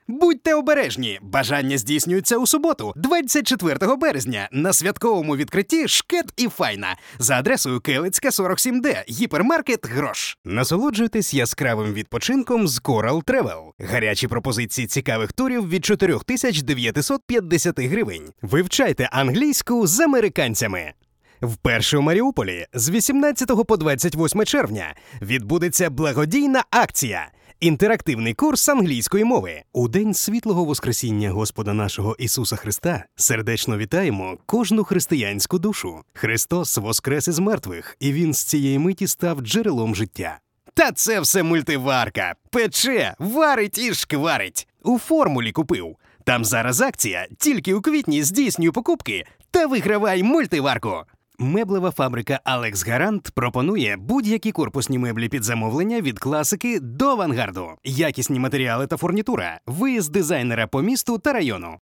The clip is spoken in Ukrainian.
Будьте обережні! Бажання здійснюються у суботу, 24 березня, на святковому відкритті «Шкет і Файна» за адресою Келицька, 47Д, гіпермаркет «Грош». Насолоджуйтесь яскравим відпочинком з Coral Travel. Гарячі пропозиції цікавих турів від 4950 гривень. Вивчайте англійську з американцями. Вперше у Маріуполі з 18 по 28 червня відбудеться благодійна акція «Інтерактивний курс англійської мови». У День світлого Воскресіння Господа нашого Ісуса Христа сердечно вітаємо кожну християнську душу. Христос воскрес із мертвих, і Він з цієї миті став джерелом життя. Та це все мультиварка. Пече, варить і шкварить. У формулі купив. Там зараз акція. Тільки у квітні здійснюй покупки та вигравай мультиварку. Меблева фабрика «Алекс Гарант» пропонує будь-які корпусні меблі під замовлення від класики до авангарду. Якісні матеріали та фурнітура. Виїзд дизайнера по місту та району.